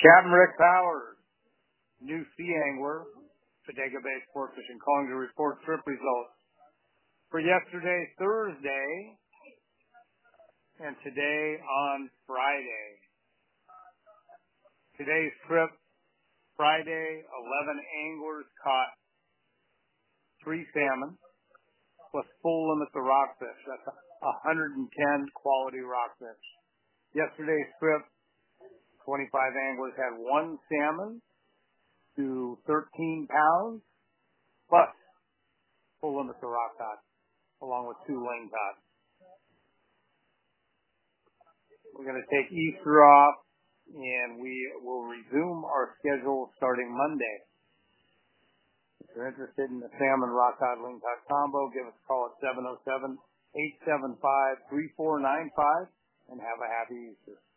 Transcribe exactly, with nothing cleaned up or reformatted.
Captain Rick Powers, new sea angler, Bodega Bay Sport Fishing, calling to report trip results for yesterday, Thursday, and today on Friday. Today's trip, Friday, eleven anglers caught three salmon plus full limit of rockfish. That's one hundred ten quality rockfish. Yesterday's trip, twenty-five anglers had one salmon to thirteen pounds plus full limit of rock cod, along with two lane cod. We're going to take Easter off, and we will resume our schedule starting Monday. If you're interested in the salmon rock cod lane cod combo, give us a call at seven oh seven, eight seven five, three four nine five and have a happy Easter.